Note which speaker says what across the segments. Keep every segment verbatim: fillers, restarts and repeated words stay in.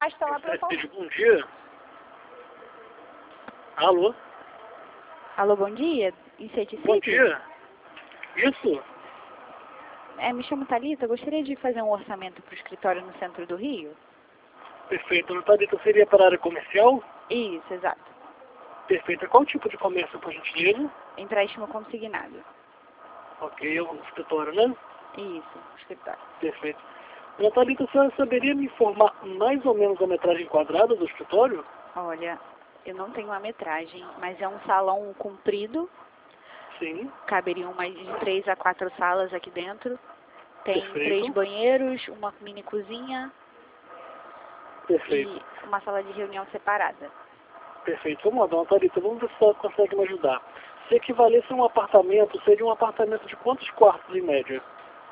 Speaker 1: Mas está lá para
Speaker 2: Bom dia. Alô?
Speaker 1: Alô, bom dia. Inseticídio?
Speaker 2: Bom dia. Isso?
Speaker 1: É, me chamo Thalita. Gostaria de fazer um orçamento para o escritório no centro do Rio.
Speaker 2: Perfeito. Thalita, seria para a área comercial?
Speaker 1: Isso, exato.
Speaker 2: Perfeito. Qual tipo de comércio, por gentileza?
Speaker 1: Empréstimo consignado.
Speaker 2: Ok, é o escritório, né?
Speaker 1: Isso, escritório.
Speaker 2: Perfeito. Thalita, a senhora saberia me informar mais ou menos a metragem quadrada do escritório?
Speaker 1: Olha, eu não tenho a metragem, mas é um salão comprido.
Speaker 2: Sim.
Speaker 1: Caberiam mais de três a quatro salas aqui dentro. Tem
Speaker 2: Perfeito.
Speaker 1: três banheiros, uma mini cozinha
Speaker 2: Perfeito.
Speaker 1: e uma sala de reunião separada.
Speaker 2: Perfeito. Vamos lá, dona Thalita, vamos ver se você consegue me ajudar. Se equivalesse a um apartamento, seria um apartamento de quantos quartos em média?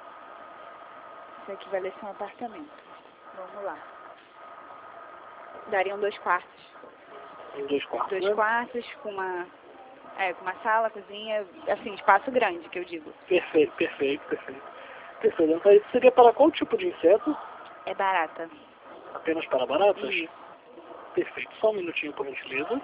Speaker 1: Se equivalesse a um apartamento. Vamos lá. Dariam dois quartos.
Speaker 2: Em dois quartos,
Speaker 1: Dois
Speaker 2: né?
Speaker 1: quartos com uma, é, com uma sala, cozinha, assim, espaço grande, que eu digo.
Speaker 2: Perfeito, perfeito, perfeito. Perfeito. Então, isso seria para qual tipo de inseto?
Speaker 1: É barata.
Speaker 2: Apenas para baratas?
Speaker 1: Isso.
Speaker 2: Perfeito. Só um minutinho, por gentileza.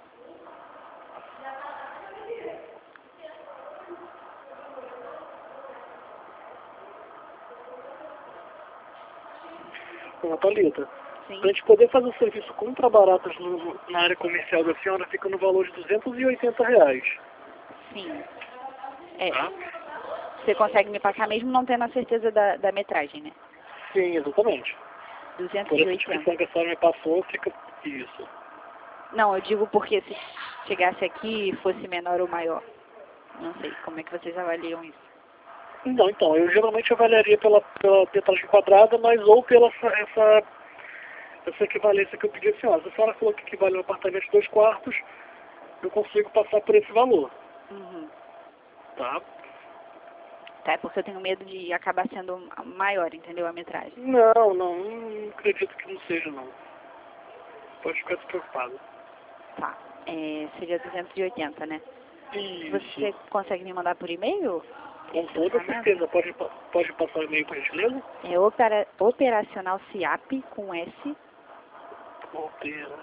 Speaker 2: Dona Thalita,
Speaker 1: Sim.
Speaker 2: para a gente poder fazer o serviço contra baratas no, na área comercial da senhora, fica no valor de duzentos e oitenta reais.
Speaker 1: Sim. É.
Speaker 2: Tá?
Speaker 1: Você consegue me passar mesmo não tendo a certeza da, da metragem, né?
Speaker 2: Sim, exatamente.
Speaker 1: duzentos
Speaker 2: Por
Speaker 1: e
Speaker 2: essa
Speaker 1: oitenta.
Speaker 2: descrição que a senhora me passou, fica isso.
Speaker 1: Não, eu digo porque se chegasse aqui e fosse menor ou maior. Não sei, como é que vocês avaliam isso?
Speaker 2: Não, então, eu geralmente avaliaria pela, pela metragem quadrada, mas ou pela essa, essa, essa equivalência que eu pedi à senhora. Se a senhora falou que equivale a um apartamento de dois quartos, eu consigo passar por esse valor.
Speaker 1: Uhum.
Speaker 2: Tá?
Speaker 1: Tá, é porque eu tenho medo de acabar sendo maior, entendeu? A metragem.
Speaker 2: Não, não, não acredito que não seja, não. Pode ficar despreocupado.
Speaker 1: Tá. É, seria duzentos e oitenta, né?
Speaker 2: Isso.
Speaker 1: Você consegue me mandar por e-mail?
Speaker 2: Com
Speaker 1: Esse
Speaker 2: toda
Speaker 1: orçamento?
Speaker 2: certeza. Pode, pode passar o e-mail, por gentileza?
Speaker 1: É opera, operacional C I A P com S.
Speaker 2: Opera.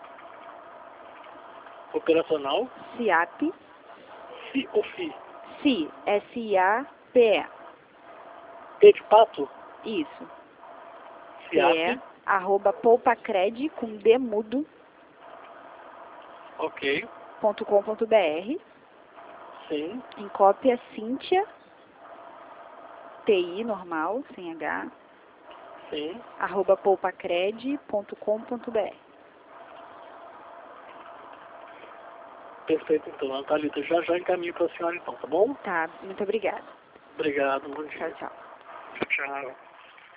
Speaker 2: Operacional.
Speaker 1: C I A P.
Speaker 2: Si ou Fi?
Speaker 1: C I, S I A P E.
Speaker 2: P de pato?
Speaker 1: Isso.
Speaker 2: C
Speaker 1: P
Speaker 2: I A
Speaker 1: E,
Speaker 2: P.
Speaker 1: arroba poupacred com D mudo,
Speaker 2: Ok.
Speaker 1: ponto com ponto br.
Speaker 2: Sim.
Speaker 1: Em cópia, Cíntia, T I normal, sem H,
Speaker 2: Sim.
Speaker 1: arroba poupacred ponto com ponto br.
Speaker 2: Perfeito, então. A Thalita já já encaminho para a senhora, então, tá bom?
Speaker 1: Tá, muito obrigada.
Speaker 2: Obrigado, bom dia.
Speaker 1: Tchau, tchau.
Speaker 2: Tchau, tchau.